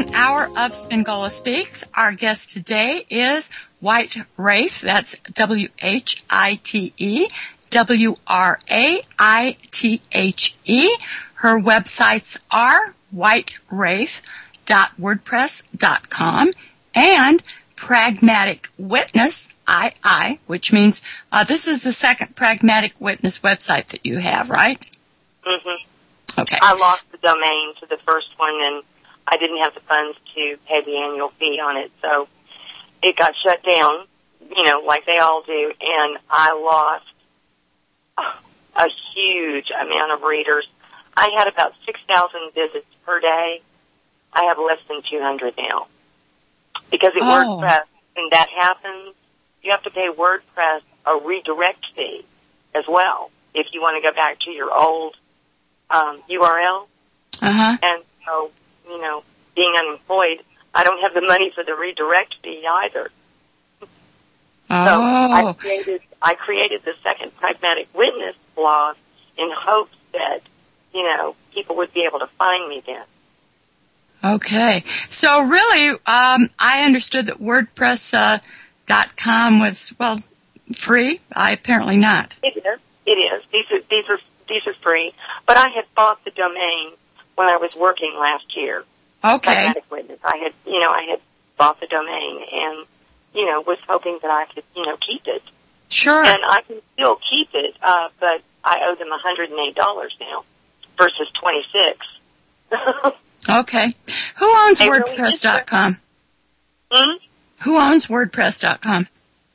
second hour of Spingola Speaks. Our guest today is White Wraith. That's WHITE, WRAITHE. Her websites are whitewraith.wordpress.com and Pragmatic Witness, II, which means this is the second Pragmatic Witness website that you have, right? Mm-hmm. Okay. I lost the domain to the first one, and I didn't have the funds to pay the annual fee on it, so it got shut down, like they all do, and I lost a huge amount of readers. I had about 6,000 visits per day. I have less than 200 now. Because at WordPress, when that happens, you have to pay WordPress a redirect fee as well if you want to go back to your old URL. Uh-huh. And so, being unemployed, I don't have the money for the redirect fee either. Oh. So I created the second Pragmatic Witness blog in hopes that, people would be able to find me then. Okay. So really, I understood that WordPress.com was, free. Apparently not. It is. These are free. But I had bought the domain when I was working last year. Okay. Pragmatic Witness. I had bought the domain and, was hoping that I could, keep it. Sure. And I can still keep it, but I owe them $108 now versus $26. Okay. Who owns WordPress.com? Who owns WordPress.com?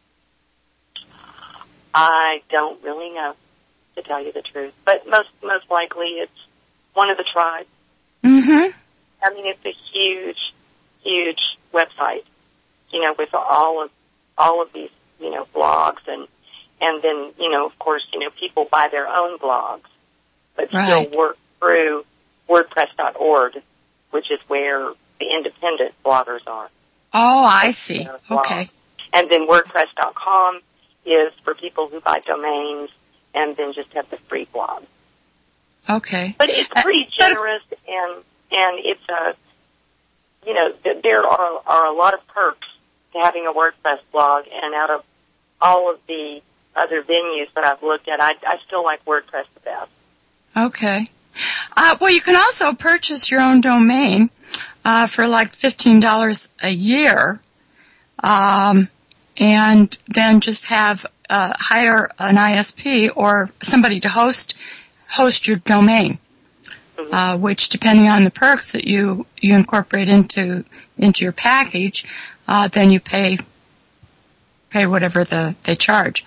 I don't really know, to tell you the truth. But most likely it's one of the tribes. Mm-hmm. I mean, it's a huge, huge website, with all of these, blogs and then, of course, people buy their own blogs, but still work through WordPress.org, which is where the independent bloggers are. Oh, I see. Okay. And then WordPress.com is for people who buy domains and then just have the free blog. Okay. But it's pretty generous and it's there are a lot of perks to having a WordPress blog, and out of all of the other venues that I've looked at, I still like WordPress the best. Okay. You can also purchase your own domain for like $15 a year, and then just hire an ISP or somebody to host your domain. Which, depending on the perks that you incorporate into your package, then you pay whatever they charge,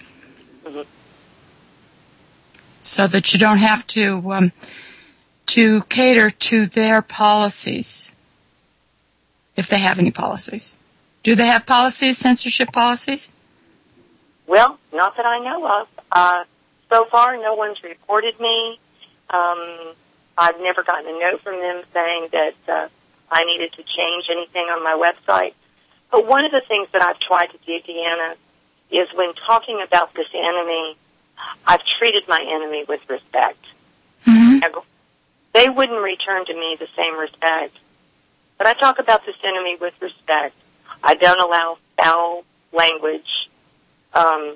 so that you don't have to cater to their policies, if they have any policies. Do they have policies, censorship policies? Well, not that I know of. So far, no one's reported me. I've never gotten a note from them saying that I needed to change anything on my website. But one of the things that I've tried to do, Deanna, is when talking about this enemy, I've treated my enemy with respect. Mm-hmm. They wouldn't return to me the same respect. But I talk about this enemy with respect. I don't allow foul language, or...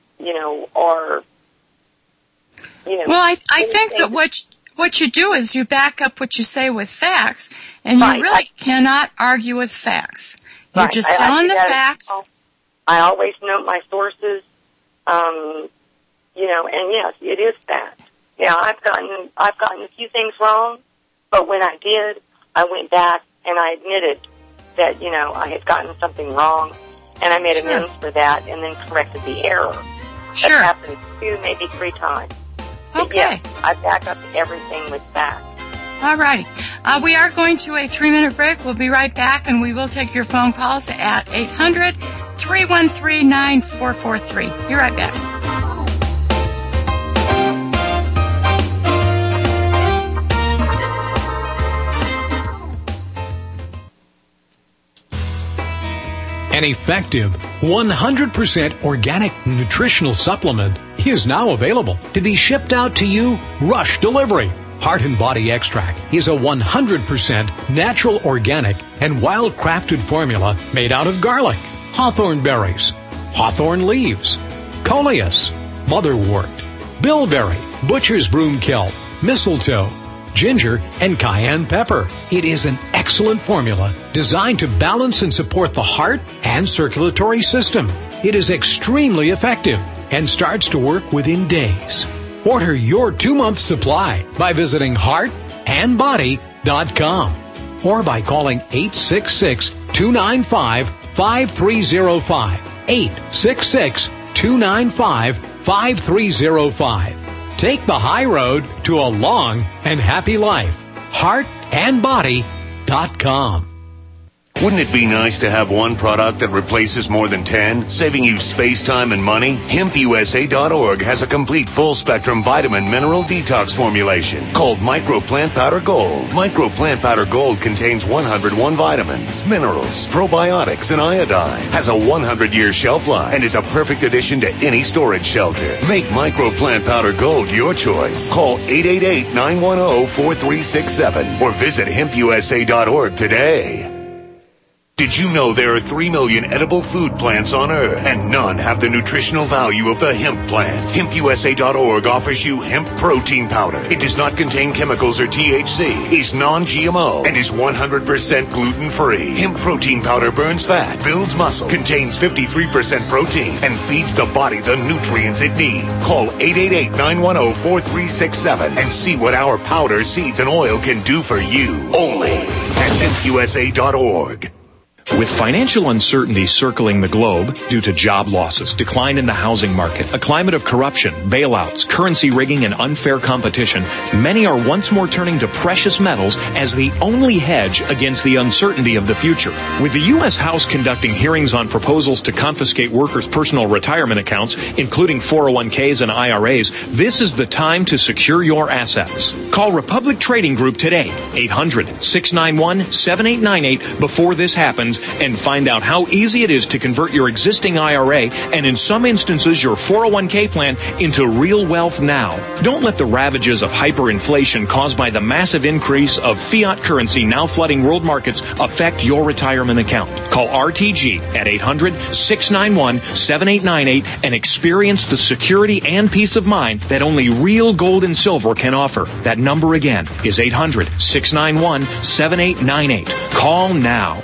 Well, I think that what you do is you back up what you say with facts, and you really cannot argue with facts. You're just telling the facts. I always note my sources, and yes, it is fact. Yeah, I've gotten a few things wrong, but when I did, I went back and I admitted that, I had gotten something wrong, and I made amends for that and then corrected the error. Sure. That's happened 2, maybe 3 times. Okay. Yes, I back up everything with facts. All righty. We are going to a 3-minute break. We'll be right back, and we will take your phone calls at 800-313-9443. Be right back. An effective 100% organic nutritional supplement is now available to be shipped out to you rush delivery. Heart and Body Extract is a 100% natural, organic, and wild-crafted formula made out of garlic, hawthorn berries, hawthorn leaves, coleus, motherwort, bilberry, butcher's broom kelp, mistletoe, ginger, and cayenne pepper. It is an excellent formula designed to balance and support the heart and circulatory system. It is extremely effective and starts to work within days. Order your 2-month supply by visiting heartandbody.com or by calling 866-295-5305. 866-295-5305. Take the high road to a long and happy life. Heartandbody.com. Wouldn't it be nice to have one product that replaces more than 10, saving you space, time, and money? HempUSA.org has a complete full-spectrum vitamin mineral detox formulation called Micro Plant Powder Gold. Micro Plant Powder Gold contains 101 vitamins, minerals, probiotics, and iodine. Has a 100-year shelf life and is a perfect addition to any storage shelter. Make Micro Plant Powder Gold your choice. Call 888-910-4367 or visit HempUSA.org today. Did you know there are 3 million edible food plants on Earth, and none have the nutritional value of the hemp plant? HempUSA.org offers you hemp protein powder. It does not contain chemicals or THC, is non-GMO, and is 100% gluten-free. Hemp protein powder burns fat, builds muscle, contains 53% protein, and feeds the body the nutrients it needs. Call 888-910-4367 and see what our powder, seeds, and oil can do for you. Only at HempUSA.org. With financial uncertainty circling the globe due to job losses, decline in the housing market, a climate of corruption, bailouts, currency rigging, and unfair competition, many are once more turning to precious metals as the only hedge against the uncertainty of the future. With the U.S. House conducting hearings on proposals to confiscate workers' personal retirement accounts, including 401ks and IRAs, this is the time to secure your assets. Call Republic Trading Group today, 800-691-7898 before this happens, and find out how easy it is to convert your existing IRA and in some instances your 401k plan into real wealth now. Don't let the ravages of hyperinflation caused by the massive increase of fiat currency now flooding world markets affect your retirement account. Call RTG at 800-691-7898 and experience the security and peace of mind that only real gold and silver can offer. That number again is 800-691-7898. Call now.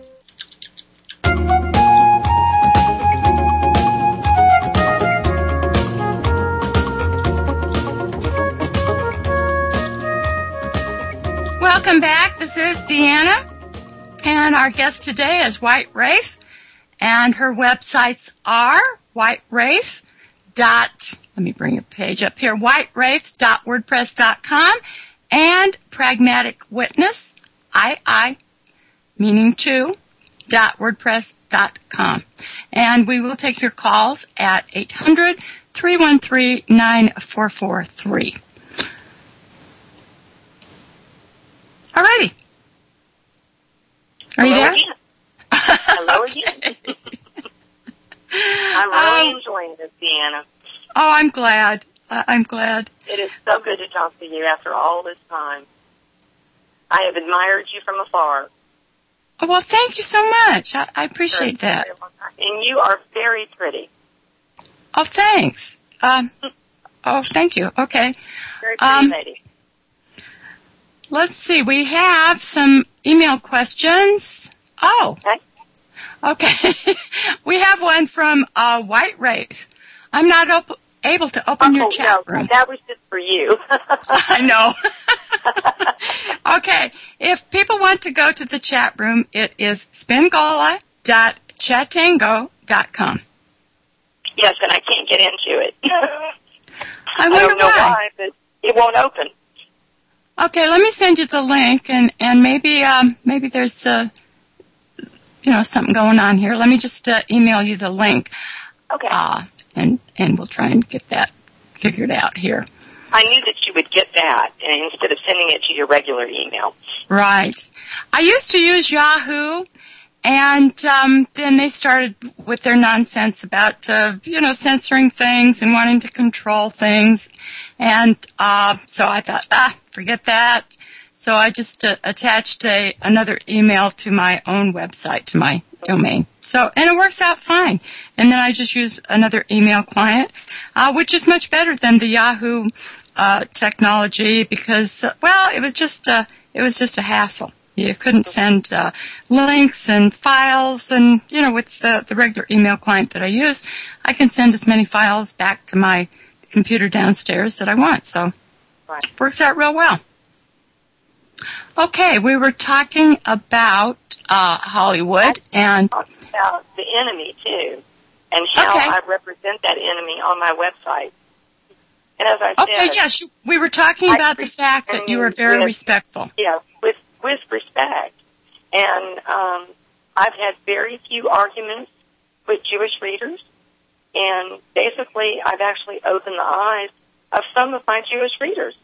Welcome back. This is Deanna, and our guest today is White Wraith, and her websites are whitewraith. Let me bring a page up here, whitewraith.wordpress.com and Pragmatic Witness, II, meaning two, .wordpress.com. And we will take your calls at 800-313-9443. Alrighty. Are you there? Again. Hello again. I'm really enjoying this, Deanna. Oh, I'm glad. I'm glad. It is so good to talk to you after all this time. I have admired you from afar. Oh, well, thank you so much. I appreciate that. And you are very pretty. Oh, thanks. Oh, thank you. Okay. Very pretty lady. Let's see. We have some email questions. Oh. Okay. We have one from White Wraith. I'm not able to open your chat room. That was just for you. I know. Okay. If people want to go to the chat room, it is spingola.chatango.com. Yes, and I can't get into it. I wonder why, but it won't open. Okay, let me send you the link, and maybe there's something going on here. Let me just email you the link. Okay. And we'll try and get that figured out here. I knew that you would get that instead of sending it to your regular email. Right. I used to use Yahoo, And then they started with their nonsense about, censoring things and wanting to control things. And so I thought, forget that. So I just attached another email to my own website, to my domain. And it works out fine. And then I just used another email client, which is much better than the Yahoo technology because, it was just a hassle. You couldn't send links and files, and with the regular email client that I use, I can send as many files back to my computer downstairs that I want. So it works out real well. Okay, we were talking about Hollywood and about the enemy too, and how I represent that enemy on my website. And as I said, yes, we were talking about the fact that you were very respectful. Yeah, with respect. And I've had very few arguments with Jewish readers, and basically I've actually opened the eyes of some of my Jewish readers.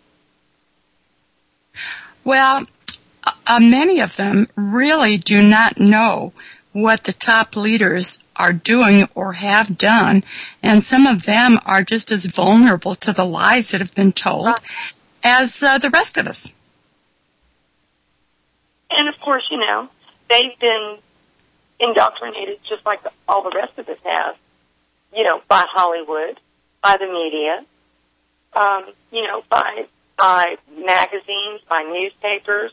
Well, many of them really do not know what the top leaders are doing or have done, and some of them are just as vulnerable to the lies that have been told as the rest of us. And of course, they've been indoctrinated just like all the rest of us have, by Hollywood, by the media, by magazines, by newspapers,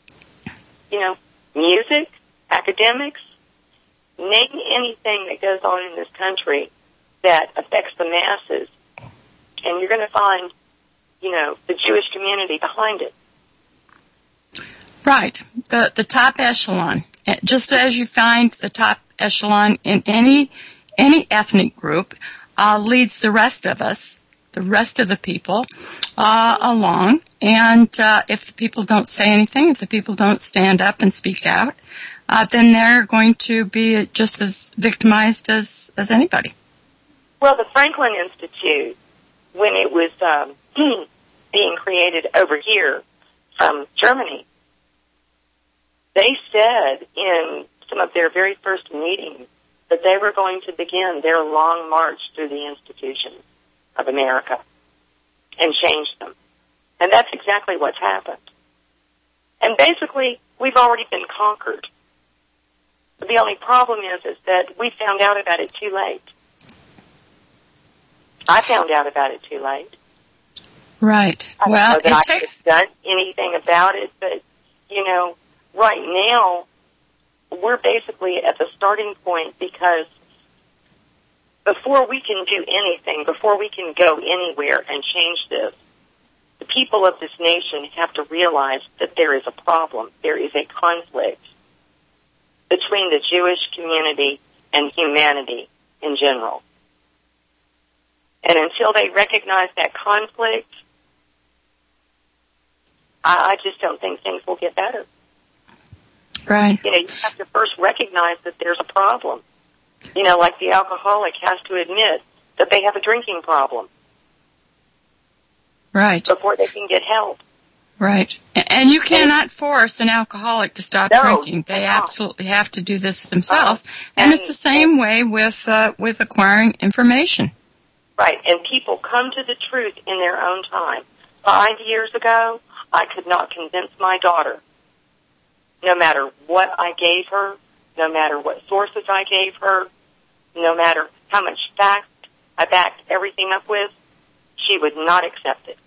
music, academics. Name anything that goes on in this country that affects the masses, and you're going to find, the Jewish community behind it. Right. The top echelon. Just as you find the top echelon in any ethnic group, leads the rest of us, the rest of the people, along. And if the people don't say anything, if the people don't stand up and speak out, then they're going to be just as victimized as anybody. Well, the Franklin Institute, when it was being created over here from Germany, they said in some of their very first meetings that they were going to begin their long march through the institutions of America and change them. And that's exactly what's happened. And basically, we've already been conquered. The only problem is that we found out about it too late. I found out about it too late. Right. I don't know that I could have done anything about it, but, right now, we're basically at the starting point because before we can do anything, before we can go anywhere and change this, the people of this nation have to realize that there is a problem. There is a conflict between the Jewish community and humanity in general. And until they recognize that conflict, I just don't think things will get better. Right. You have to first recognize that there's a problem. Like the alcoholic has to admit that they have a drinking problem. Right. Before they can get help. Right. And you cannot force an alcoholic to stop drinking. They absolutely have to do this themselves. And it's the same way with acquiring information. Right. And people come to the truth in their own time. 5 years ago, I could not convince my daughter, no matter what I gave her, no matter what sources I gave her, no matter how much fact I backed everything up with, she would not accept it.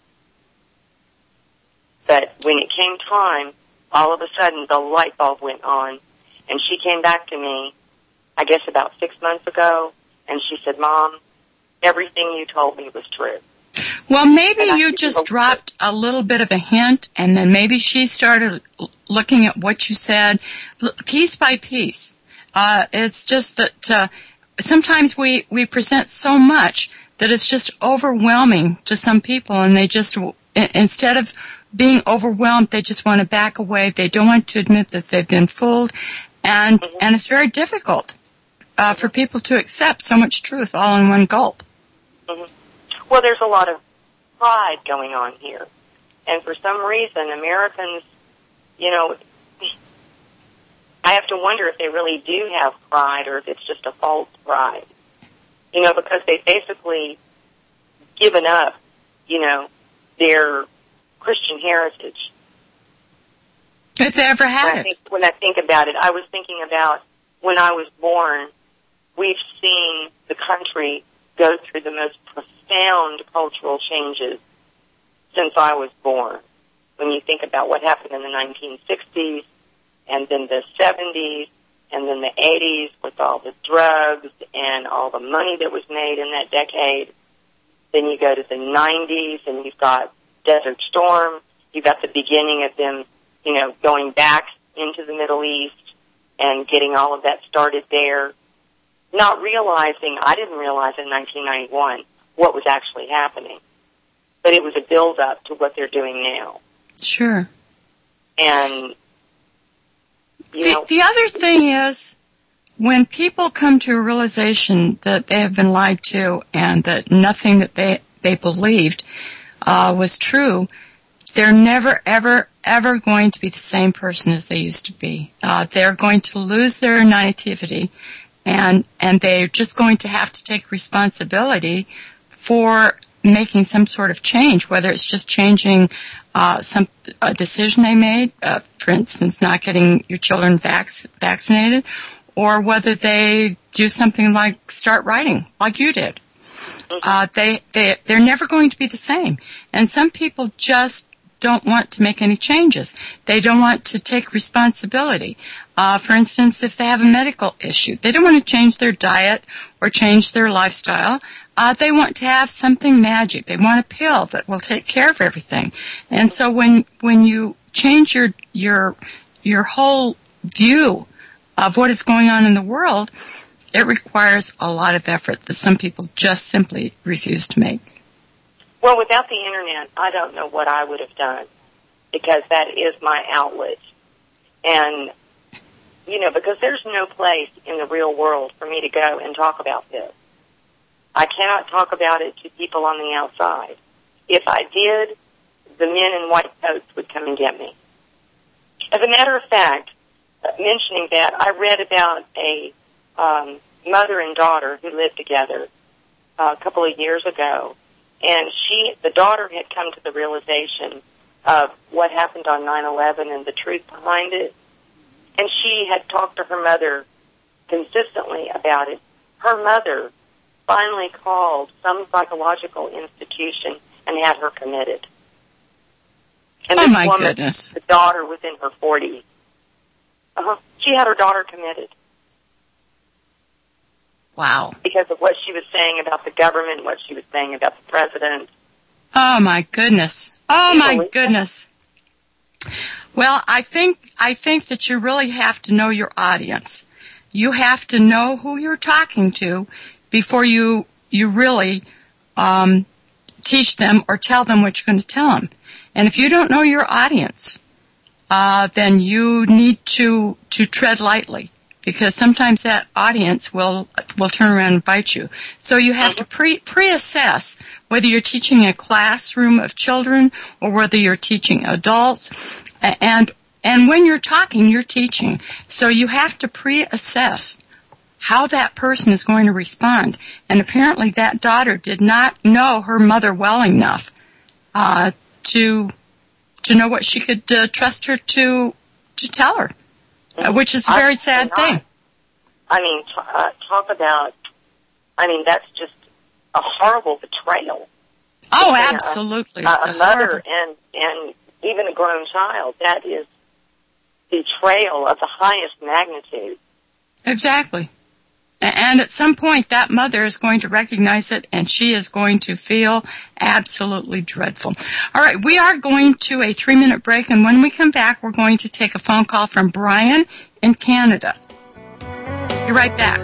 But when it came time, all of a sudden the light bulb went on, and she came back to me, I guess about 6 months ago, and she said, Mom, everything you told me was true. Well, maybe you just dropped a little bit of a hint, and then maybe she started looking at what you said piece by piece. It's just that sometimes we present so much that it's just overwhelming to some people, and they just, instead of being overwhelmed, they just want to back away. They don't want to admit that they've been fooled, and it's very difficult for people to accept so much truth all in one gulp. Mm-hmm. Well, there's a lot of pride going on here. And for some reason, Americans, I have to wonder if they really do have pride or if it's just a false pride. You know, because they've basically given up, you know, their Christian heritage. If they ever had it. When I think about it, I was thinking about when I was born, we've seen the country go through the most profound cultural changes since I was born. When you think about what happened in the 1960s, and then the 70s, and then the 80s with all the drugs and all the money that was made in that decade. Then you go to the 90s, and you've got Desert Storm. You've got the beginning of them, you know, going back into the Middle East and getting all of that started there. Not realizing, I didn't realize in 1991 what was actually happening. But it was a build-up to what they're doing now. Sure. And, the other thing is, when people come to a realization that they have been lied to and that nothing that they believed was true, they're never, ever, ever going to be the same person as they used to be. They're going to lose their naivety, and they're just going to have to take responsibility for making some sort of change, whether it's just changing a decision they made, for instance, not getting your children vaccinated, or whether they do something like start writing, like you did. They're never going to be the same. And some people just don't want to make any changes. They don't want to take responsibility. For instance, if they have a medical issue, they don't want to change their diet or change their lifestyle. They want to have something magic. They want a pill that will take care of everything. And so when you change your whole view of what is going on in the world, it requires a lot of effort that some people just simply refuse to make. Well, without the Internet, I don't know what I would have done, because that is my outlet. And, you know, because there's no place in the real world for me to go and talk about this. I cannot talk about it to people on the outside. If I did, the men in white coats would come and get me. As a matter of fact, mentioning that, I read about a mother and daughter who lived together a couple of years ago, and the daughter had come to the realization of what happened on 9/11 and the truth behind it, and she had talked to her mother consistently about it. Her mother finally called some psychological institution and had her committed. And oh, my woman, goodness. The daughter was in her 40s. She had her daughter committed. Wow. Because of what she was saying about the government, what she was saying about the president. Oh, my goodness. Oh, my goodness. Well, I think that you really have to know your audience. You have to know who you're talking to before you really teach them or tell them what you're going to tell them. And if you don't know your audience, then you need to tread lightly, because sometimes that audience will turn around and bite you. So you have to pre-assess whether you're teaching a classroom of children or whether you're teaching adults. And when you're talking, you're teaching. So you have to pre-assess how that person is going to respond. And apparently that daughter did not know her mother well enough to know what she could trust her to tell her, which is a very sad thing. I mean, talk about, that's just a horrible betrayal. Oh, absolutely. A mother and even a grown child, that is betrayal of the highest magnitude. Exactly. And at some point, that mother is going to recognize it, and she is going to feel absolutely dreadful. All right, we are going to a 3-minute break, and when we come back, we're going to take a phone call from Brian in Canada. Be right back.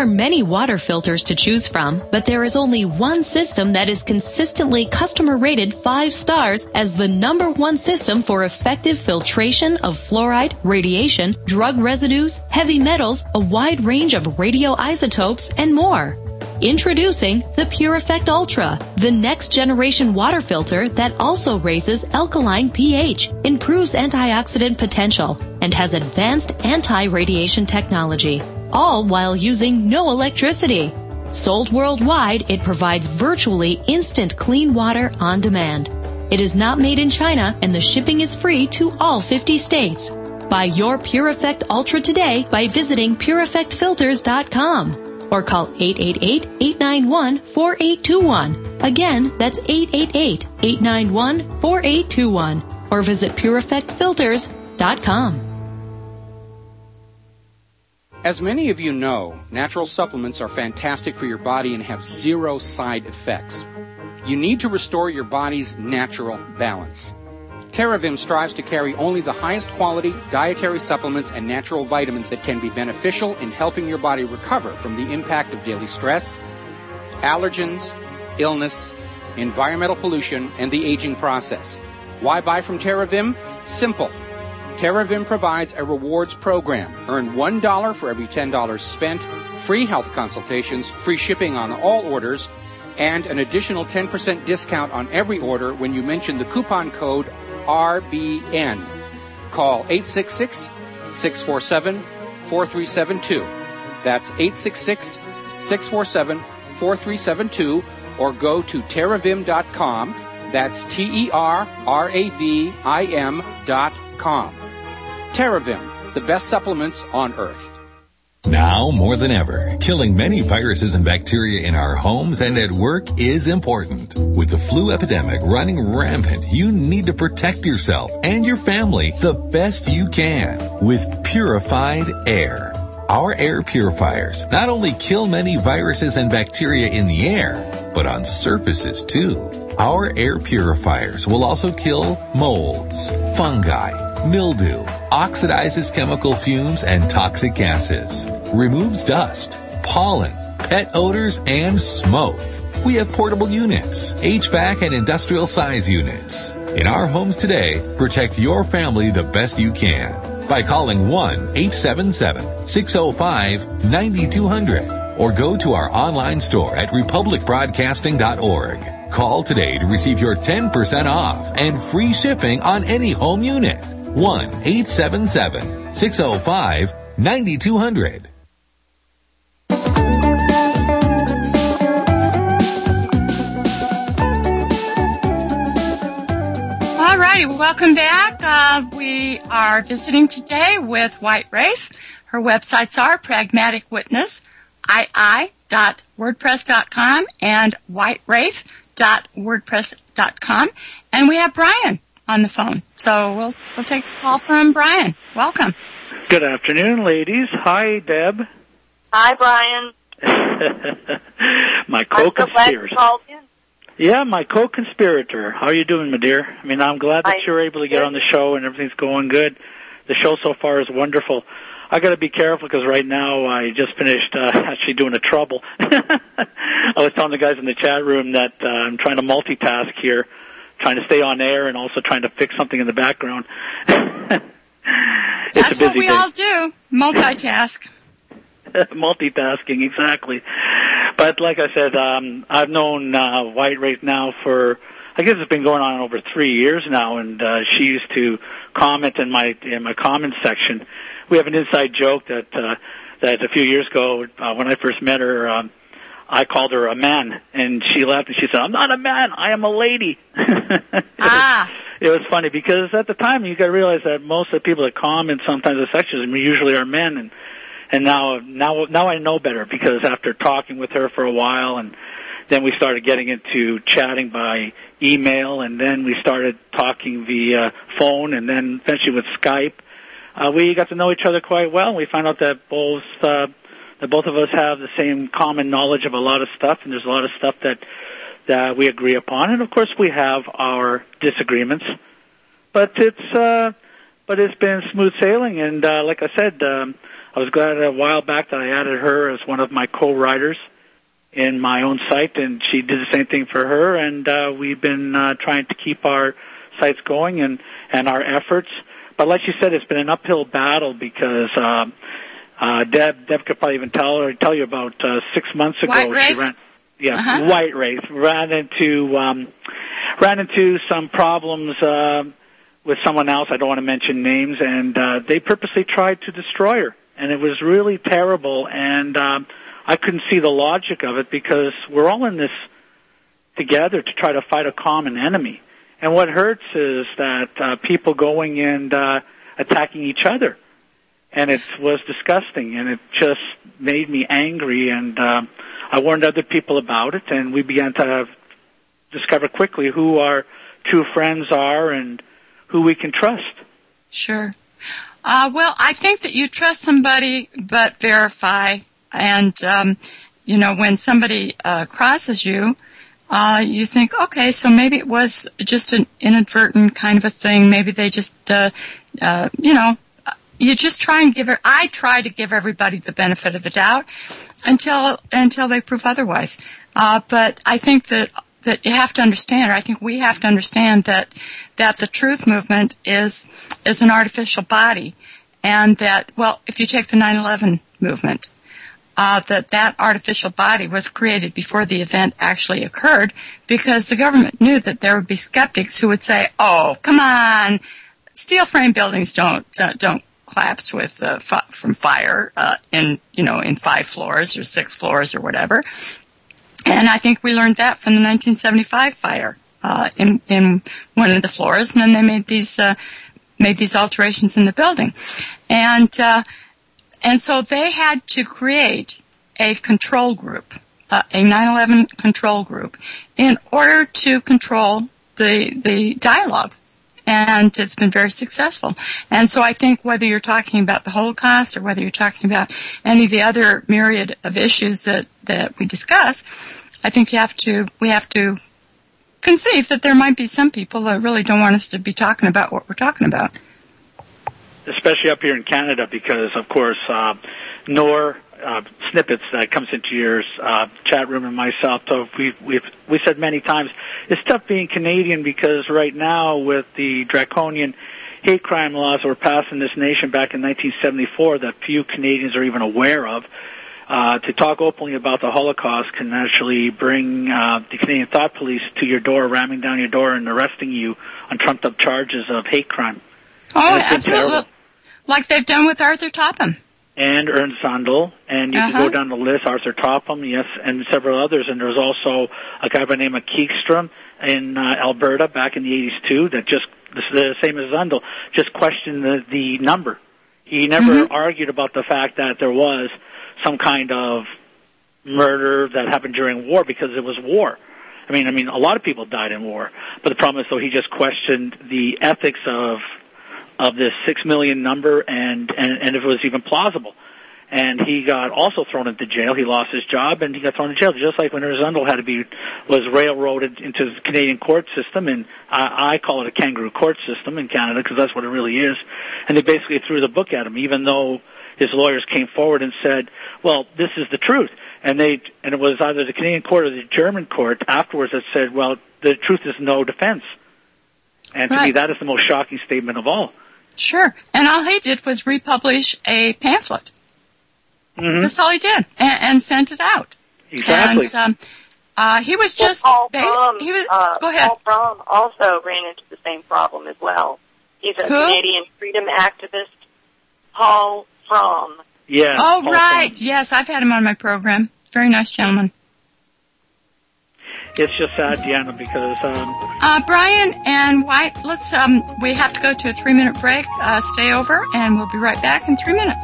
are many water filters to choose from, but there is only one system that is consistently customer rated 5 stars as the #1 system for effective filtration of fluoride, radiation, drug residues, heavy metals, a wide range of radioisotopes, and more. Introducing the Pure Effect Ultra, the next generation water filter that also raises alkaline pH, improves antioxidant potential, and has advanced anti-radiation technology, all while using no electricity. Sold worldwide, it provides virtually instant clean water on demand. It is not made in China, and the shipping is free to all 50 states. Buy your Pure Effect Ultra today by visiting PureEffectFilters.com. or call 888-891-4821. Again, that's 888-891-4821. Or visit PureEffectFilters.com. As many of you know, natural supplements are fantastic for your body and have 0 side effects. You need to restore your body's natural balance. TerraVim strives to carry only the highest quality dietary supplements and natural vitamins that can be beneficial in helping your body recover from the impact of daily stress, allergens, illness, environmental pollution, and the aging process. Why buy from TerraVim? Simple. TerraVim provides a rewards program. Earn $1 for every $10 spent, free health consultations, free shipping on all orders, and an additional 10% discount on every order when you mention the coupon code RBN. Call 866-647-4372. That's 866-647-4372, or go to TerraVim.com. That's TerraVim.com. TerraVim, the best supplements on earth. Now more than ever, killing many viruses and bacteria in our homes and at work is important. With the flu epidemic running rampant, you need to protect yourself and your family the best you can with purified air. Our air purifiers not only kill many viruses and bacteria in the air, but on surfaces too. Our air purifiers will also kill molds, fungi, mildew, oxidizes chemical fumes and toxic gases, removes dust, pollen, pet odors, and smoke. We have portable units, HVAC and industrial size units. In our homes today, protect your family the best you can by calling 1-877-605-9200 or go to our online store at republicbroadcasting.org. Call today to receive your 10% off and free shipping on any home unit. 1-877-605-9200. All righty, welcome back. We are visiting today with White Wraith. Her websites are pragmaticwitness.wordpress.com and whitewraith.wordpress.com. And we have Brian on the phone. So we'll take the call from Brian. Welcome. Good afternoon, ladies. Hi, Deb. Hi, Brian. My co-conspirator. I'm so glad you called in. Yeah, my co-conspirator. How are you doing, my dear? I mean, I'm glad that you're able to get on the show and everything's going good. The show so far is wonderful. I got to be careful because right now I just finished actually doing a trouble. I was telling the guys in the chat room that I'm trying to multitask here, trying to stay on air and also trying to fix something in the background. That's what we all do, multitask. Multitasking, exactly. But like I said, I've known White Wraith now for, I guess it's been going on over 3 years now, and she used to comment in my comment section. We have an inside joke that a few years ago, when I first met her, I called her a man, and she laughed and she said, "I'm not a man, I am a lady." It was funny because at the time you got to realize that most of the people that comment sometimes in sections usually are men, and now I know better because after talking with her for a while, and then we started getting into chatting by email, and then we started talking via phone, and then eventually with Skype. We got to know each other quite well. We found out that both of us have the same common knowledge of a lot of stuff, and there's a lot of stuff that we agree upon. And of course, we have our disagreements, but it's been smooth sailing. And like I said, I was glad a while back that I added her as one of my co-writers in my own site, and she did the same thing for her, and we've been trying to keep our sites going and our efforts. But like you said, it's been an uphill battle because Deb could probably even tell you about 6 months ago. White race? White race. Ran into some problems with someone else. I don't want to mention names, and they purposely tried to destroy her. And it was really terrible, and I couldn't see the logic of it because we're all in this together to try to fight a common enemy. And what hurts is that people going and attacking each other. And it was disgusting, and it just made me angry, and I warned other people about it, and we began to discover quickly who our true friends are and who we can trust. Sure. Well, I think that you trust somebody but verify. And, when somebody crosses you, you think, okay, so maybe it was just an inadvertent kind of a thing. Maybe they just, you just try and I try to give everybody the benefit of the doubt until they prove otherwise. But I think that you have to understand, or I think we have to understand that the truth movement is an artificial body. And that, well, if you take the 9/11 movement, that artificial body was created before the event actually occurred because the government knew that there would be skeptics who would say, oh, come on, steel frame buildings don't collapse with from fire in 5 floors or 6 floors or whatever. And I think we learned that from the 1975 fire in one of the floors, and then they made these alterations in the building. And so they had to create a control group, a 9/11 control group, in order to control the dialogue. And it's been very successful. And so I think whether you're talking about the Holocaust or whether you're talking about any of the other myriad of issues that we discuss, I think we have to conceive that there might be some people that really don't want us to be talking about what we're talking about. Especially up here in Canada, because of course, Nor snippets that comes into your chat room and myself. So we said many times it's tough being Canadian because right now with the draconian hate crime laws that were passed in this nation back in 1974 that few Canadians are even aware of. To talk openly about the Holocaust can actually bring the Canadian Thought Police to your door, ramming down your door and arresting you on trumped-up charges of hate crime. Oh, absolutely. Like they've done with Arthur Topham. And Ernst Zundel, and you can go down the list, Arthur Topham, yes, and several others. And there's also a guy by the name of Keekstrom in Alberta back in the 80s, too, that just, the same as Zundel, just questioned the number. He never argued about the fact that there was some kind of murder that happened during war because it was war. I mean, a lot of people died in war. But the problem is, though, he just questioned the ethics of this 6 million number and if it was even plausible. And he got also thrown into jail. He lost his job and he got thrown into jail, just like when Ernst Zundel was railroaded into the Canadian court system, and I call it a kangaroo court system in Canada because that's what it really is. And they basically threw the book at him, even though his lawyers came forward and said, well, this is the truth. And it was either the Canadian court or the German court afterwards that said, well, the truth is no defense. And to me, that is the most shocking statement of all. Sure. And all he did was republish a pamphlet. That's all he did, and sent it out. Exactly. And he was just... Paul go ahead. Paul Fromm also ran into the same problem as well. He's a Canadian freedom activist. Paul Fromm. Yeah. Oh, Paul right. Fromm. Yes, I've had him on my program. Very nice gentleman. It's just sad, Deanna, because... Brian and White, let's... we have to go to a 3-minute break. Stay over, and we'll be right back in 3 minutes.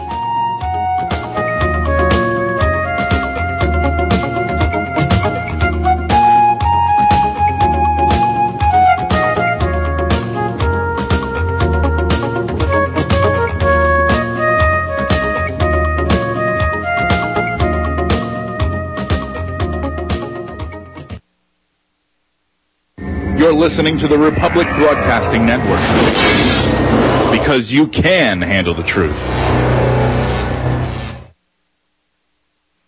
You're listening to the Republic Broadcasting Network. Because you can handle the truth.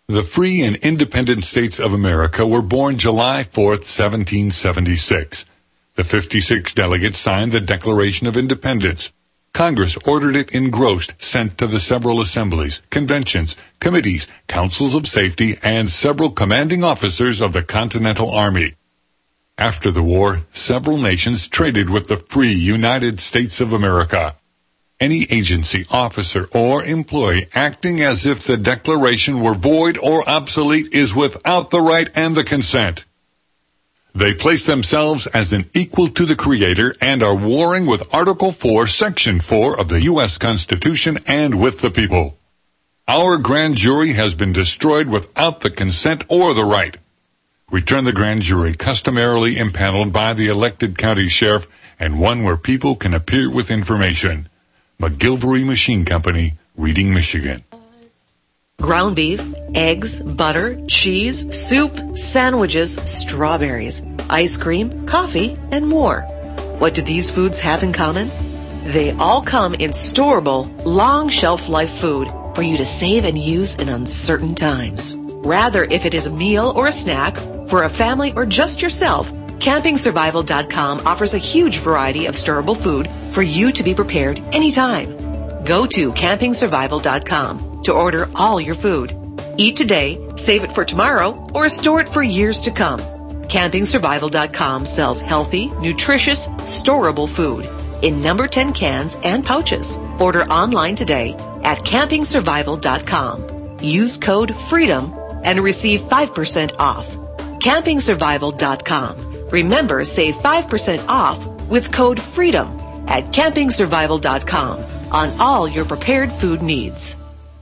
The free and independent states of America were born July 4th, 1776. The 56 delegates signed the Declaration of Independence. Congress ordered it engrossed, sent to the several assemblies, conventions, committees, councils of safety, and several commanding officers of the Continental Army. After the war, several nations traded with the free United States of America. Any agency, officer, or employee acting as if the Declaration were void or obsolete is without the right and the consent. They place themselves as an equal to the Creator and are warring with Article 4, Section 4 of the U.S. Constitution and with the people. Our grand jury has been destroyed without the consent or the right. Return the grand jury customarily impaneled by the elected county sheriff and one where people can appear with information. McGilvery Machine Company, Reading, Michigan. Ground beef, eggs, butter, cheese, soup, sandwiches, strawberries, ice cream, coffee, and more. What do these foods have in common? They all come in storable, long shelf life food for you to save and use in uncertain times. Rather, if it is a meal or a snack, for a family or just yourself, CampingSurvival.com offers a huge variety of storable food for you to be prepared anytime. Go to CampingSurvival.com to order all your food. Eat today, save it for tomorrow, or store it for years to come. CampingSurvival.com sells healthy, nutritious, storable food in number 10 cans and pouches. Order online today at CampingSurvival.com. Use code FREEDOM and receive 5% off. CampingSurvival.com. Remember, save 5% off with code FREEDOM at CampingSurvival.com on all your prepared food needs.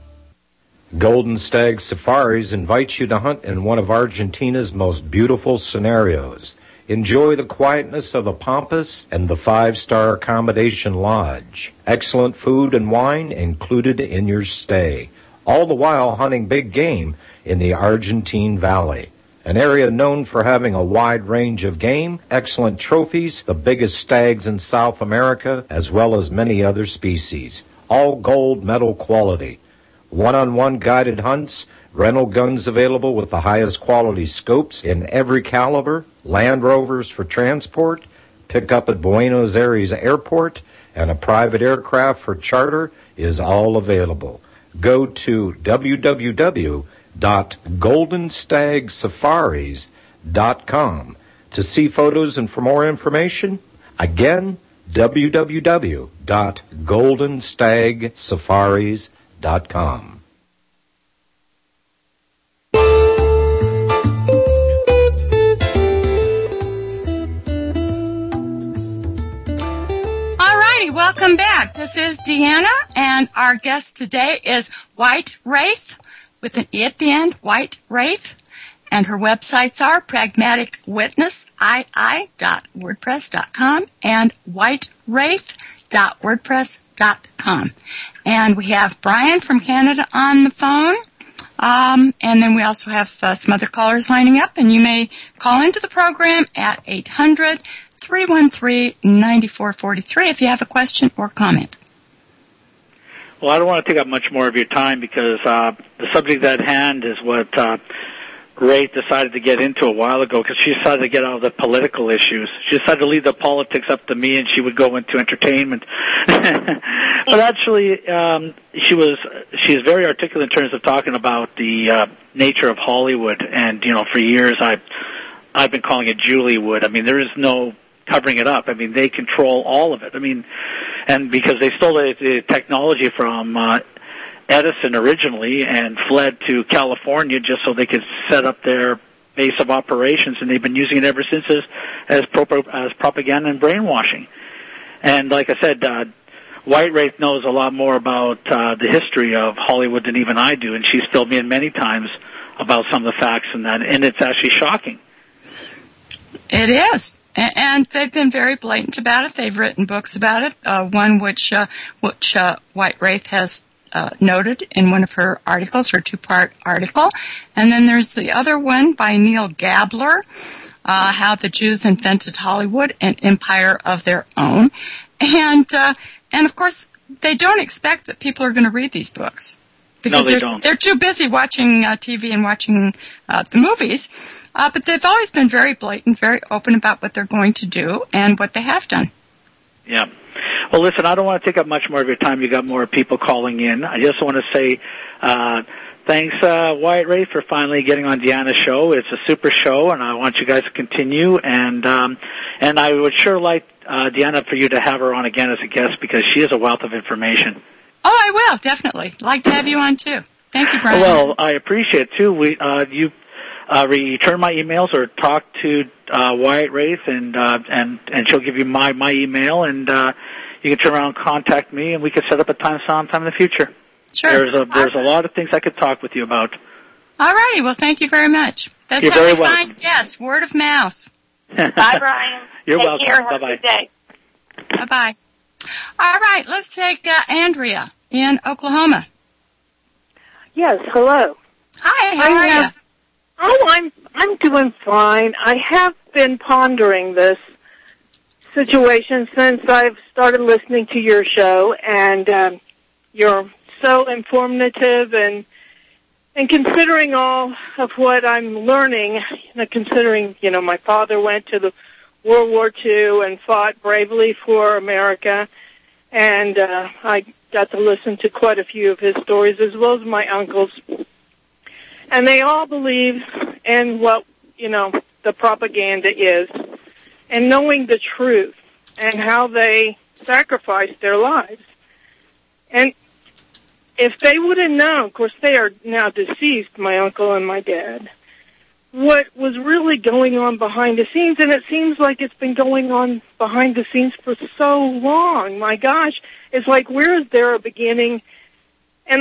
Golden Stag Safaris invites you to hunt in one of Argentina's most beautiful scenarios. Enjoy the quietness of the Pampas and the 5-star accommodation lodge. Excellent food and wine included in your stay. All the while hunting big game in the Argentine Valley. An area known for having a wide range of game, excellent trophies, the biggest stags in South America, as well as many other species. All gold medal quality. One-on-one guided hunts, rental guns available with the highest quality scopes in every caliber, Land Rovers for transport, pick up at Buenos Aires Airport, and a private aircraft for charter is all available. Go to www.goldenstagsafaris.com to see photos and for more information. Again, www.goldenstagsafaris.com. Alrighty, welcome back. This is Deanna, and our guest today is White Wraith, with an E at the end, White Wraith. And her websites are pragmaticwitnessii.wordpress.com and whitewraith.wordpress.com. And we have Brian from Canada on the phone. And then we also have some other callers lining up. And you may call into the program at 800-313-9443 if you have a question or comment. Well, I don't want to take up much more of your time because the subject at hand is what Ray decided to get into a while ago, because she decided to get out of the political issues. She decided to leave the politics up to me, and she would go into entertainment. But actually, she's very articulate in terms of talking about the nature of Hollywood. And for years I've been calling it Juliewood. I mean, there is no covering it up. I mean, they control all of it. I mean, and because they stole the technology from Edison originally and fled to California just so they could set up their base of operations, and they've been using it ever since as propaganda and brainwashing. And like I said, White Wraith knows a lot more about the history of Hollywood than even I do, and she's filled me in many times about some of the facts and that, and it's actually shocking. It is. And they've been very blatant about it. They've written books about it, one which White Wraith has noted in one of her articles, her 2-part article. And then there's the other one by Neil Gabler, How the Jews Invented Hollywood, an Empire of Their Own. And of course, they don't expect that people are going to read these books. because they don't. They're too busy watching TV and watching the movies. But they've always been very blatant, very open about what they're going to do and what they have done. Yeah. Well, listen, I don't want to take up much more of your time. You got more people calling in. I just want to say thanks, Wyatt Ray, for finally getting on Deanna's show. It's a super show, and I want you guys to continue. And I would sure like, Deanna, for you to have her on again as a guest because she is a wealth of information. Oh, I will, definitely. Like to have you on, too. Thank you, Brian. Well, I appreciate it, too. You return my emails or talk to Wyatt Wraith, and she'll give you my email, and you can turn around and contact me, and we can set up a time sometime in the future. Sure. There's a lot of things I could talk with you about. All righty. Well, thank you very much. That's You're how very we welcome. find guests, word of mouth. Bye, Brian. You're Take welcome. Care. Have Bye-bye. a good day. Bye-bye. All right. Let's take Andrea in Oklahoma. Yes, hello. Hi, how are you? Oh, I'm doing fine. I have been pondering this situation since I've started listening to your show, and you're so informative, and considering all of what I'm learning, considering, my father went to the World War II and fought bravely for America, and I got to listen to quite a few of his stories, as well as my uncles. And they all believe in what, the propaganda is, and knowing the truth and how they sacrificed their lives. And if they would have known, of course they are now deceased, my uncle and my dad, what was really going on behind the scenes, and it seems like it's been going on behind the scenes for so long. My gosh, it's like, where is there a beginning? And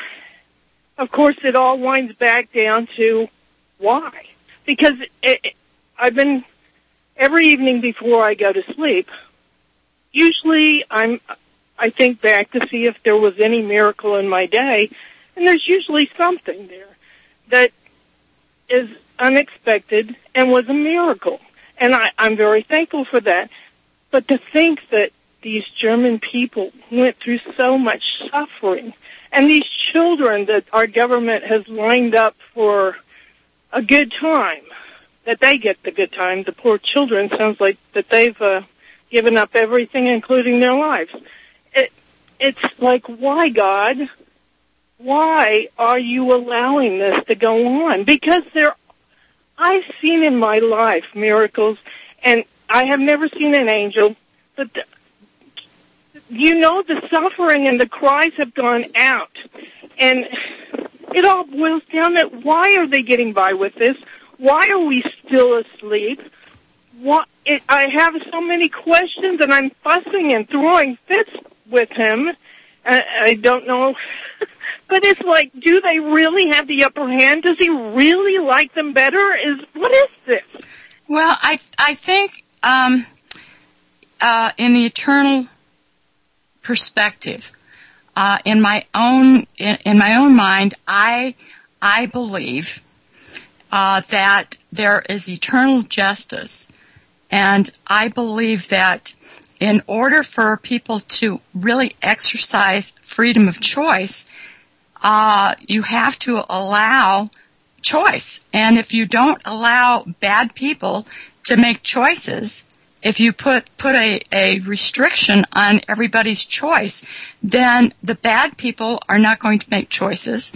of course, it all winds back down to why. Because I've been, every evening before I go to sleep, usually I think back to see if there was any miracle in my day, and there's usually something there that is unexpected and was a miracle. And I'm very thankful for that. But to think that these German people went through so much suffering, and these children that our government has lined up for a good time, that they get the good time, the poor children, sounds like that they've given up everything, including their lives. It's like, why, God? Why are you allowing this to go on? Because I've seen in my life miracles, and I have never seen an angel, but the suffering and the cries have gone out. And it all boils down to, why are they getting by with this? Why are we still asleep? I have so many questions, and I'm fussing and throwing fits with him. I don't know. But it's like, do they really have the upper hand? Does he really like them better? What is this? Well, I think in the eternal perspective, in my own mind, I believe that there is eternal justice, and I believe that in order for people to really exercise freedom of choice, you have to allow choice. And if you don't allow bad people to make choices, if you put a restriction on everybody's choice, then the bad people are not going to make choices.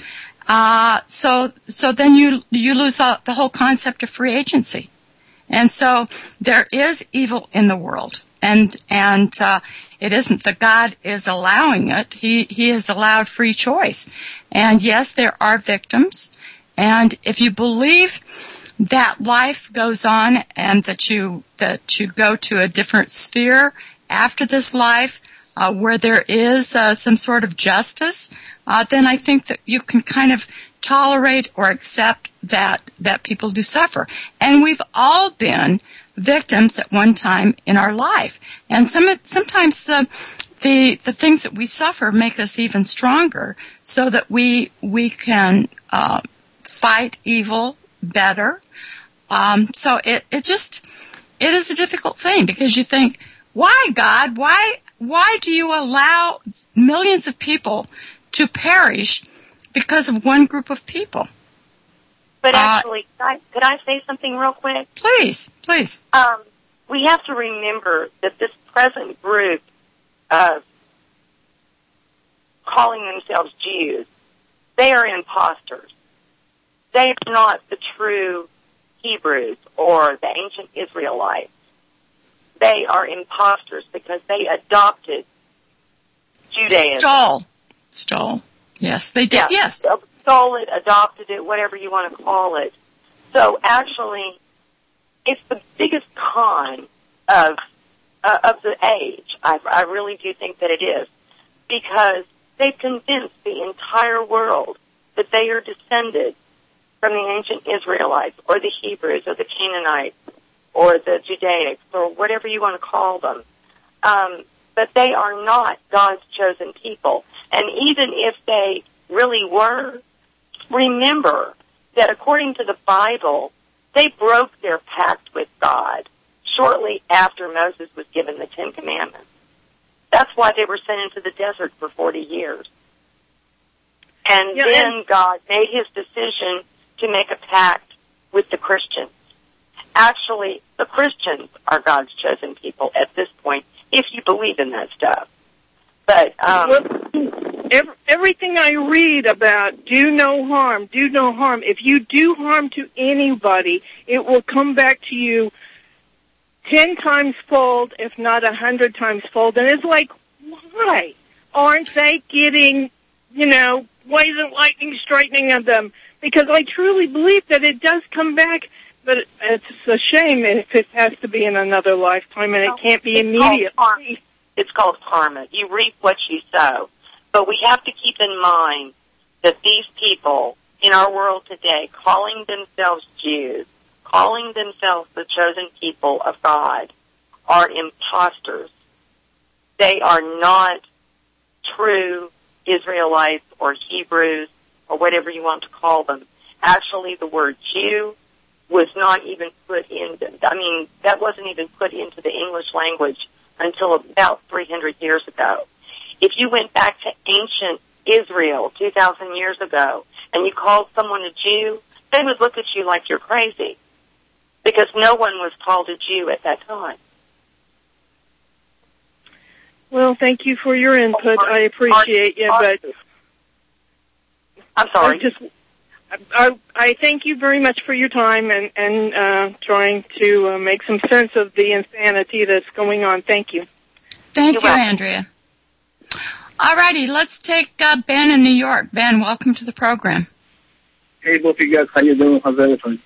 So then you lose the whole concept of free agency. And so there is evil in the world, and it isn't that God is allowing it. He has allowed free choice. And yes, there are victims. And if you believe that life goes on and that you go to a different sphere after this life, where there is some sort of justice, then I think that you can kind of tolerate or accept that people do suffer. And we've all been victims at one time in our life. And sometimes the things that we suffer make us even stronger, so that we can fight evil better. So it is a difficult thing, because you think, why, God? Why do you allow millions of people to perish because of one group of people. But actually, could I say something real quick? Please. We have to remember that this present group of calling themselves Jews, they are imposters. They are not the true Hebrews or the ancient Israelites. They are imposters because they adopted Judaism. Stole. Yes, they did. Yeah, yes. Stole it, adopted it, whatever you want to call it. So actually, it's the biggest con of the age. I really do think that it is, because they've convinced the entire world that they are descended from the ancient Israelites or the Hebrews or the Canaanites or the Judaics or whatever you want to call them. But they are not God's chosen people. And even if they really were, remember that according to the Bible, they broke their pact with God shortly after Moses was given the Ten Commandments. That's why they were sent into the desert for 40 years. And then God made his decision to make a pact with the Christians. Actually, the Christians are God's chosen people at this point, if you believe in that stuff. But everything I read about do no harm. If you do harm to anybody, it will come back to you 10 times fold, if not 100 times fold. And it's like, why aren't they getting, why isn't lightning striking at them? Because I truly believe that it does come back, but it's a shame if it has to be in another lifetime and it can't be immediate. It's called karma. You reap what you sow. But we have to keep in mind that these people in our world today, calling themselves Jews, calling themselves the chosen people of God, are imposters. They are not true Israelites or Hebrews or whatever you want to call them. Actually, the word Jew was not even that wasn't even put into the English language until about 300 years ago. If you went back to ancient Israel 2,000 years ago and you called someone a Jew, they would look at you like you're crazy, because no one was called a Jew at that time. Well, thank you for your input. I appreciate you, but I'm sorry. I thank you very much for your time and trying to make some sense of the insanity that's going on. Thank you. Thank you, Andrea. All righty, let's take Ben in New York. Ben, welcome to the program. Hey, both of you guys, how you doing? How's everything?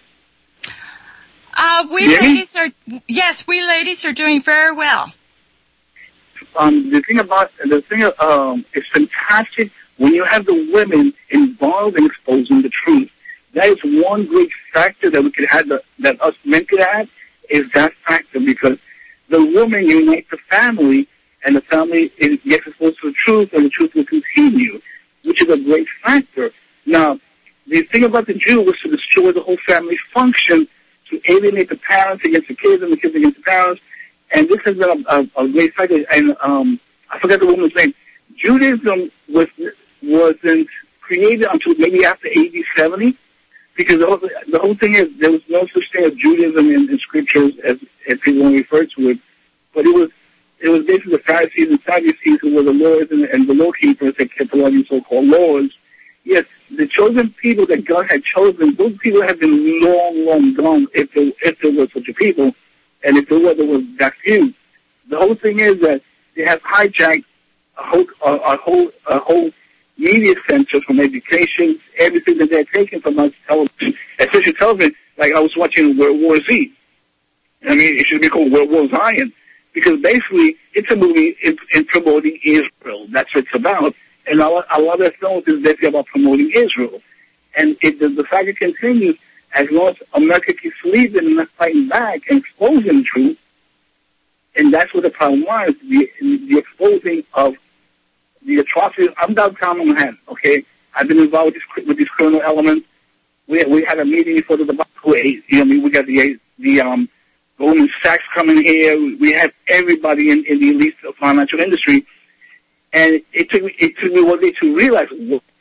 We ladies are doing very well. The thing it's fantastic when you have the women involved in exposing the truth. That is one great factor that we could have, that us men could have, is that factor, because the woman unites the family, and the family gets exposed to the truth, and the truth will continue, which is a great factor. Now, the thing about the Jew was to destroy the whole family function, to alienate the parents against the kids and the kids against the parents, and this has been a great factor. And I forgot the woman's name. Judaism wasn't created until maybe after AD 70, because the whole thing is there was no such thing as Judaism in scriptures as people refer to it, but it was basically the Pharisees and Sadducees who were the lords and the law keepers that kept a lot of these so-called laws. Yes, the chosen people that God had chosen, those people have been long, long gone, if there was such a people, and if there was that few. The whole thing is that they have hijacked a whole media center from education, everything that they're taking from us, television, especially television. Like I was watching World War Z. I mean, it should be called World War Zion, because basically it's a movie in promoting Israel. That's what it's about. And a lot of films is basically about promoting Israel. And the saga continues as long as America keeps leaving and not fighting back and exposing the truth. And that's what the problem was, the exposing of the atrocities. I'm downtown Manhattan, okay? I've been involved with these criminal elements. We had a meeting before the debate. We got the Goldman Sachs coming here. We had everybody in the elite financial industry. And it took me one day to realize what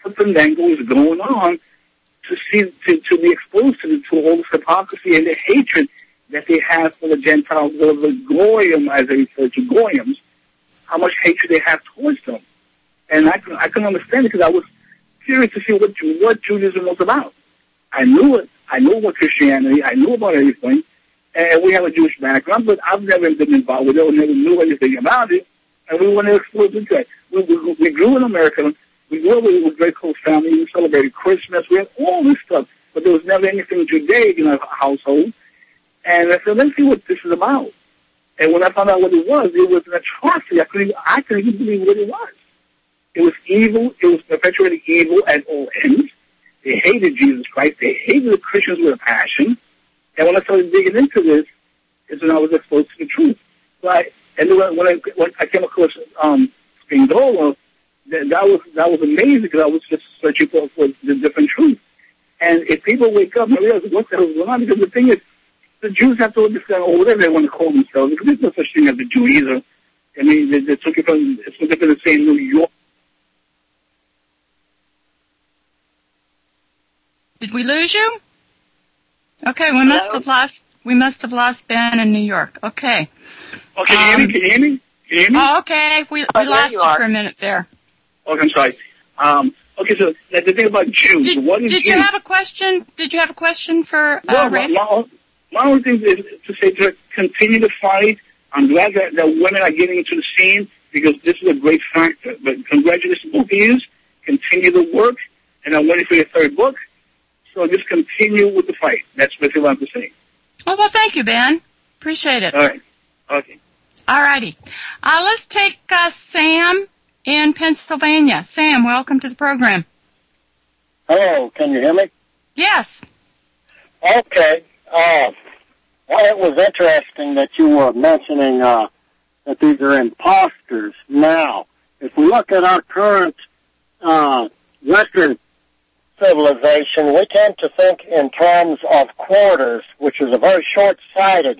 fandango is going on to be exposed to all this hypocrisy and the hatred that they have for the Gentiles, or the Goyim, as they refer to Goyim, how much hatred they have towards them. And I can understand it because I was curious to see what Judaism was about. I knew it. I knew about Christianity. I knew about everything. And we have a Jewish background, but I've never been involved with it or never knew anything about it. And we want to explore into it. We grew in America. We grew up with a very close family. We celebrated Christmas. We had all this stuff. But there was never anything Judaic in our household. And I said, let's see what this is about. And when I found out what it was an atrocity. I couldn't even believe what it was. It was evil. It was perpetuating evil at all ends. They hated Jesus Christ. They hated the Christians with a passion. And when I started digging into this, is when I was exposed to the truth. When I came across Spindola, that was amazing because I was just searching for the different truth. And if people wake up and realize what the hell is going on, because the thing is, the Jews have to understand, or whatever they want to call themselves, because there's no such thing as a Jew either. I mean, they took it from, it's no different than saying New York. Did we lose you? Okay, we must have lost Ben in New York. Okay. Oh, can you hear me? Oh, okay. We lost you for a minute there. Okay, I'm sorry. Okay, so the thing about Jews. Did you have a question? Did you have a question for Race? My only thing is to say to continue to fight. I'm glad that women are getting into the scene because this is a great factor. But congratulations, both of you. Continue the work, and I'm waiting for your third book. So just continue with the fight. That's basically what I'm to say. Oh, well, thank you, Ben. Appreciate it. All right. Okay. All righty. Let's take Sam in Pennsylvania. Sam, welcome to the program. Hello, can you hear me? Yes. Okay. Well, it was interesting that you were mentioning that these are imposters. Now, if we look at our current Western civilization, we tend to think in terms of quarters, which is a very short-sightedness.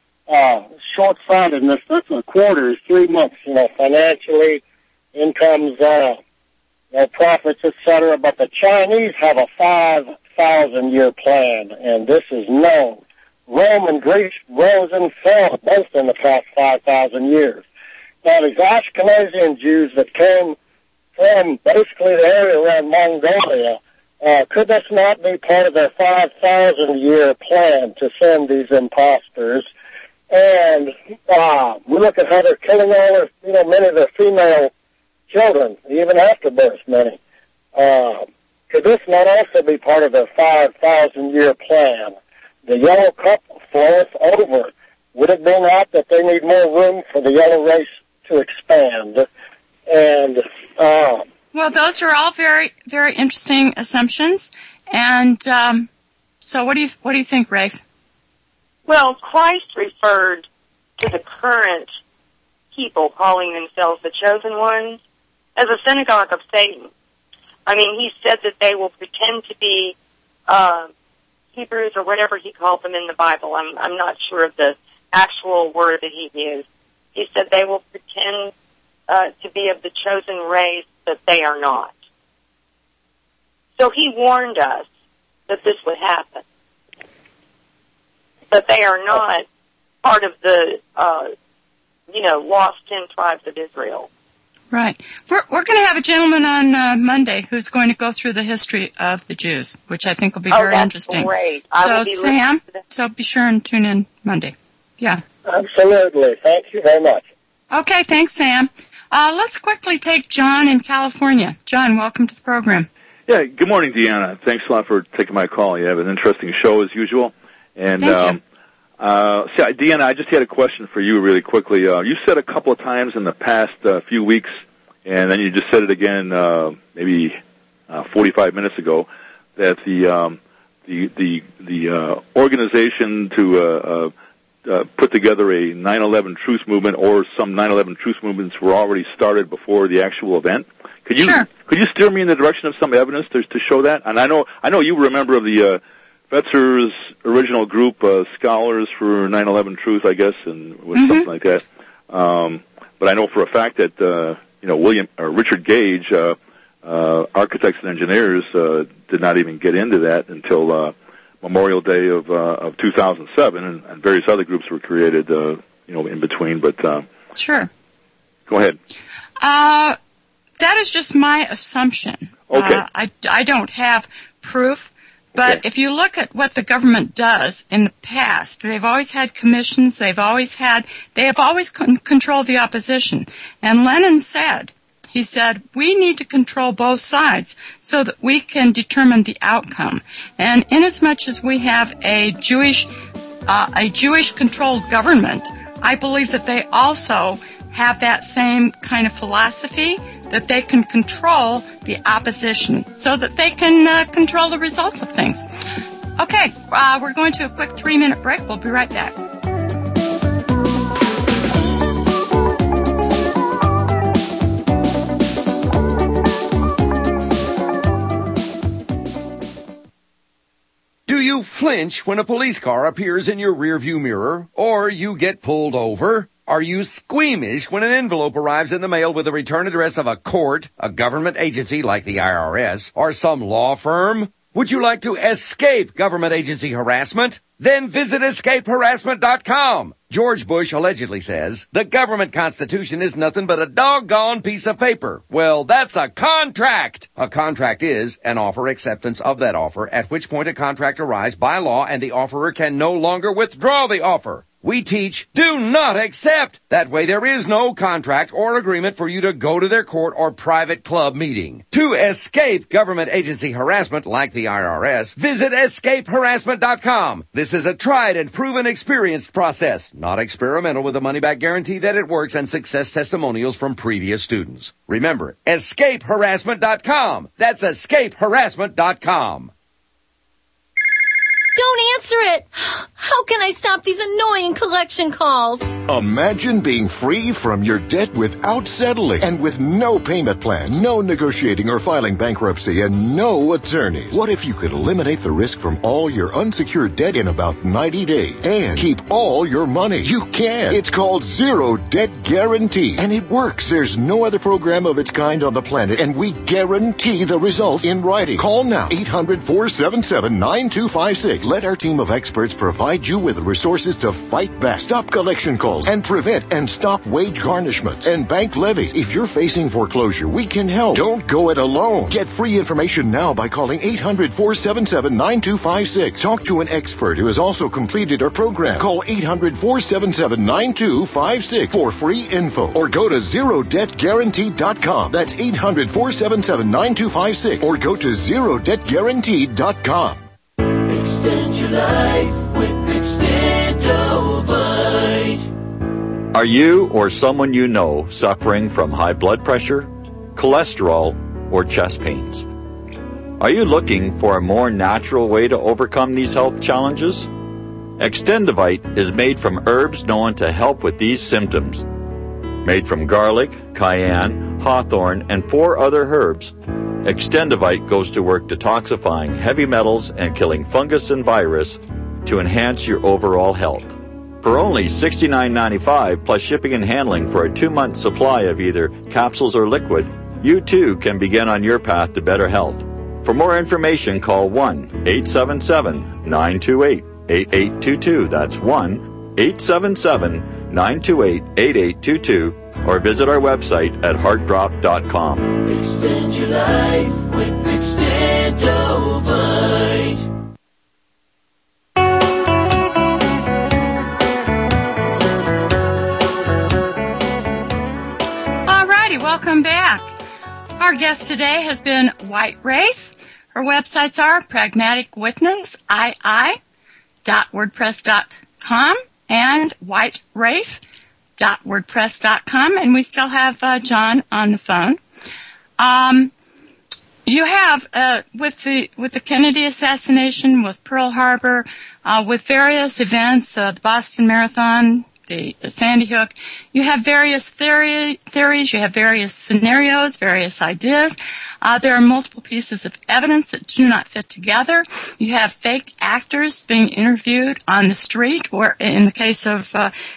That's a quarter is 3 months, financially, incomes, profits, etc. But the Chinese have a 5,000-year plan, and this is known. Rome and Greece rose and fell both in the past 5,000 years. Now, these Ashkenazian Jews that came from basically the area around Mongolia, could this not be part of their 5,000-year plan to send these imposters? And we look at how they're killing all their, many of their female children, even after birth, many. Could this not also be part of their 5,000-year plan? The yellow cup floweth over. Would it be not that they need more room for the yellow race to expand? And well, those are all very, very interesting assumptions. And so, what do you think, Race? Well, Christ referred to the current people calling themselves the chosen ones as a synagogue of Satan. I mean, he said that they will pretend to be Hebrews or whatever he called them in the Bible. I'm not sure of the actual word that he used. He said they will pretend to be of the chosen race that they are not. So he warned us that this would happen. That they are not part of the, lost 10 tribes of Israel. Right. We're going to have a gentleman on Monday who's going to go through the history of the Jews, which I think will be very interesting. Great. So, Sam, be sure and tune in Monday. Yeah. Absolutely. Thank you very much. Okay, thanks, Sam. Let's quickly take John in California. John, welcome to the program. Yeah, good morning, Deanna. Thanks a lot for taking my call. You have an interesting show as usual. And Thank you. Deanna, I just had a question for you really quickly. You said a couple of times in the past few weeks, and then you just said it again maybe 45 minutes ago, that the organization to put together a 9/11 truth movement, or some 9/11 truth movements were already started before the actual event. Could you steer me in the direction of some evidence to show that? And I know you were a member of the Fetzer's original group, Scholars for 9/11 Truth, I guess, and was something like that. But I know for a fact that Richard Gage architects and engineers did not even get into that until Memorial Day of 2007, and various other groups were created, in between. But sure. Go ahead. That is just my assumption. Okay. I don't have proof, but if you look at what the government does in the past, they've always had commissions. They have always controlled the opposition. And Lenin said, we need to control both sides so that we can determine the outcome. And inasmuch as we have a Jewish-controlled government, I believe that they also have that same kind of philosophy, that they can control the opposition so that they can control the results of things. Okay, we're going to a quick 3-minute break. We'll be right back. Do you flinch when a police car appears in your rearview mirror, or you get pulled over? Are you squeamish when an envelope arrives in the mail with the return address of a court, a government agency like the IRS, or some law firm? Would you like to escape government agency harassment? Then visit escapeharassment.com. George Bush allegedly says, the government constitution is nothing but a doggone piece of paper. Well, that's a contract. A contract is an offer acceptance of that offer, at which point a contract arrives by law and the offerer can no longer withdraw the offer. We teach, do not accept. That way there is no contract or agreement for you to go to their court or private club meeting. To escape government agency harassment like the IRS, visit escapeharassment.com. This is a tried and proven experienced process, not experimental, with a money-back guarantee that it works and success testimonials from previous students. Remember, escapeharassment.com. That's escapeharassment.com. Don't answer it! How can I stop these annoying collection calls? Imagine being free from your debt without settling and with no payment plan, no negotiating or filing bankruptcy, and no attorneys. What if you could eliminate the risk from all your unsecured debt in about 90 days and keep all your money? You can. It's called Zero Debt Guarantee, and it works. There's no other program of its kind on the planet, and we guarantee the results in writing. Call now, 800-477-9256. Let our team of experts provide you with the resources to fight back, stop collection calls, and prevent and stop wage garnishments and bank levies. If you're facing foreclosure, we can help. Don't go it alone. Get free information now by calling 800-477-9256. Talk to an expert who has also completed our program. Call 800-477-9256 for free info, or go to ZeroDebtGuarantee.com. That's 800-477-9256, or go to ZeroDebtGuarantee.com. Extend your life with Extendovite. Are you or someone you know suffering from high blood pressure, cholesterol, or chest pains? Are you looking for a more natural way to overcome these health challenges? Extendovite is made from herbs known to help with these symptoms. Made from garlic, cayenne, hawthorn, and 4 other herbs, Extendovite goes to work detoxifying heavy metals and killing fungus and virus to enhance your overall health. For only $69.95 plus shipping and handling for a 2-month supply of either capsules or liquid, you too can begin on your path to better health. For more information, call 1-877-928-8822. That's 1-877-928-8822. Or visit our website at heartdrop.com. Extend your life with Extendovite. Alrighty, welcome back. Our guest today has been White Wraith. Her websites are pragmaticwitnessii.wordpress.com and White Wraith.wordpress.com, and we still have John on the phone. You have with the Kennedy assassination, with Pearl Harbor, with various events, the Boston Marathon, the Sandy Hook. You have various theories. You have various scenarios, various ideas. There are multiple pieces of evidence that do not fit together. You have fake actors being interviewed on the street, or in the case of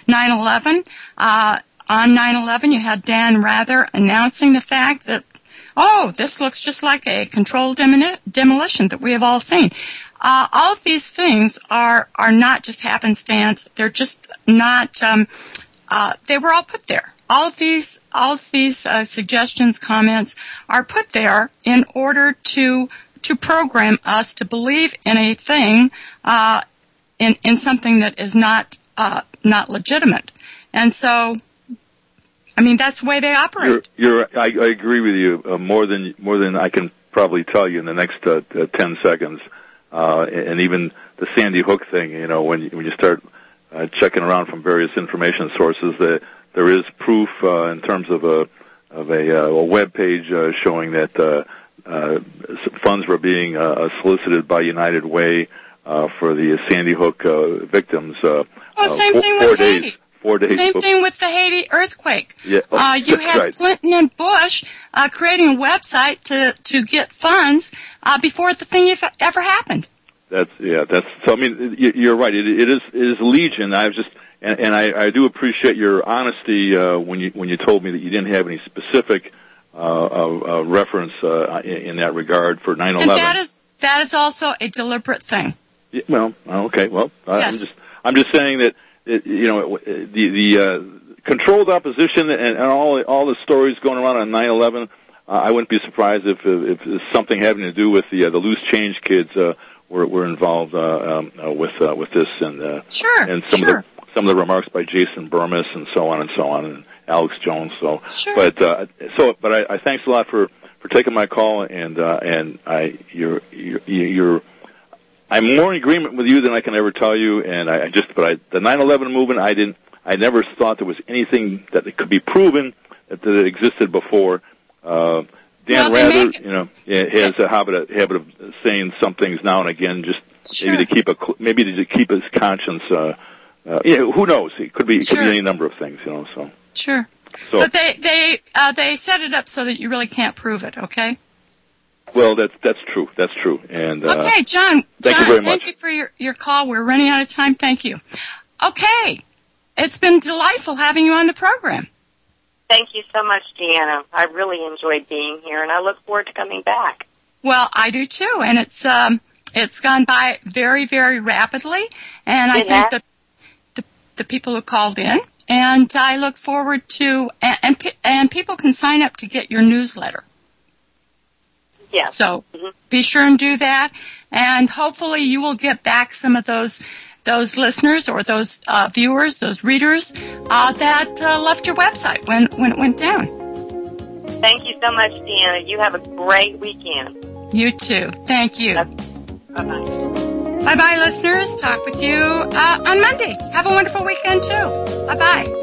9/11. On 9/11, you had Dan Rather announcing the fact that, oh, this looks just like a controlled demolition that we have all seen. All of these things are not just happenstance. They're just not. They were all put there. All of these suggestions, comments are put there in order to program us to believe in a thing, in something that is not legitimate. And so, I mean, that's the way they operate. I agree with you more than I can probably tell you in the next 10 seconds. And even the Sandy Hook thing, you know, when you start checking around from various information sources, there is proof in terms of a web page showing that funds were being solicited by United Way for the Sandy Hook victims. Same thing with Haiti. 4 days. Same thing with the Haiti earthquake. Yeah. You had right. Clinton and Bush creating a website to get funds before the thing ever happened. So. I mean, you're right. It is legion. I do appreciate your honesty when you told me that you didn't have any specific reference in that regard for 9/11. And that is also a deliberate thing. Yeah, well, okay. Well, yes. I'm just saying that the controlled opposition and all the stories going around on 9/11. I wouldn't be surprised if something having to do with the loose change kids were involved with this and sure, and some of the remarks by Jason Burmis and so on and Alex Jones. So, sure. But I thanks a lot for taking my call and I'm more in agreement with you than I can ever tell you. And the 9/11 movement, I never thought there was anything that it could be proven that it existed before. Dan Rather, has a habit of saying some things now and again, just maybe to keep his conscience. Who knows? It could be any number of things, So sure. So, but they set it up so that you really can't prove it. Okay. Well, that's true. That's true. And okay, John. Thank you very much. Thank you for your call. We're running out of time. Thank you. Okay, it's been delightful having you on the program. Thank you so much, Deanna. I really enjoyed being here, and I look forward to coming back. Well, I do too, and it's gone by very, very rapidly, and I think that the people who called in, and I look forward to and people can sign up to get your newsletter. Yeah. So be sure and do that, and hopefully you will get back some of those listeners or those viewers, those readers that left your website when it went down. Thank you so much, Deanna. You have a great weekend. You too. Thank you. Bye-bye. Bye-bye, listeners. Talk with you on Monday. Have a wonderful weekend, too. Bye-bye.